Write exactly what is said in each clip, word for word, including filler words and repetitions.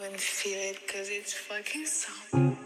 even feel it cause it's fucking summer.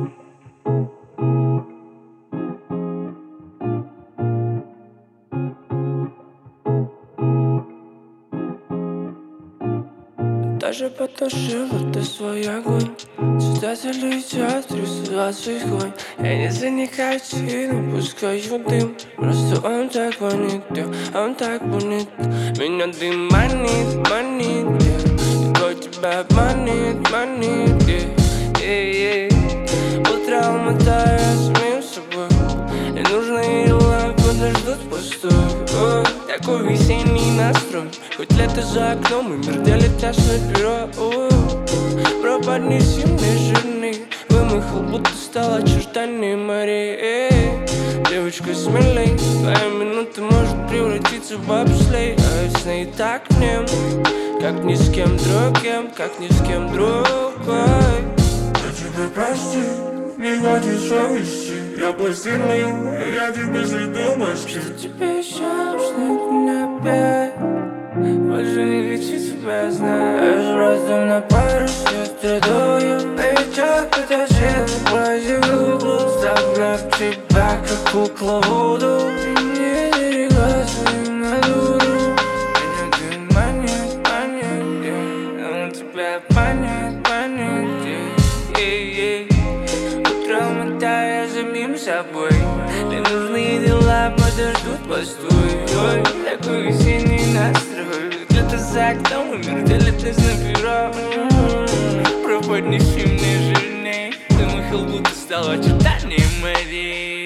Даже потушила ты свой огонь. Цветатели летят, рисоваться конь. Я не за никотин, пускаю дым. Просто он так вонит, yeah, он так вонит. Меня дым манит, манит, yeah. И твой тебя манит, манит, yeah, yeah, yeah. Утро умотаю я самим собой. И нужные дела подождут пустой. Ой, такой весенний настрой. Хоть лето за окном и мир делит нас на перо. Пропадни сильный, жирный. Вымахал, будто стал очертанием морей. Девочка, смелей. Твоя минута может превратиться в бобслей. А ведь с ней так нем, как ни с кем другим, как ни с кем другой. Я тебя прости, не хватит совести. Я пластилин, я тебе следил мости. Что тебе еще нужно на опять? Больше не лечить тебя, знаю. Я же просто на парусе страдаю. Новичок, это же плазил. Загнав тебя, как кукла Вуду. Не берегла свою надуру. Меня ты манит, манит, yeah. Он тебя манит, манит, yeah, yeah, yeah. Утром мотаю за самим собой. Ненужные дела подождут постой. Ой, такой весенний настрой. Где-то за окном и мир делит нас на перо. Пропадни сильный, жирней. Вымахал, будто стал очертанием морей.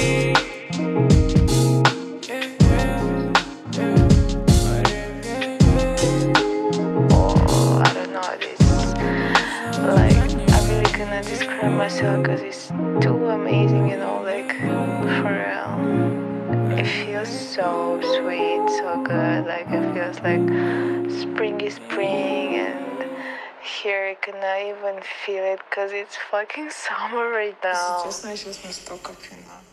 Oh, I don't know this. Like, I really cannot describe myself because it's too amazing, you know, like, for real. It feels so sweet, so good. Like, it feels like spring is spring, and here I cannot even feel it because it's fucking summer right now. Если честно, я сейчас настолько пьяна.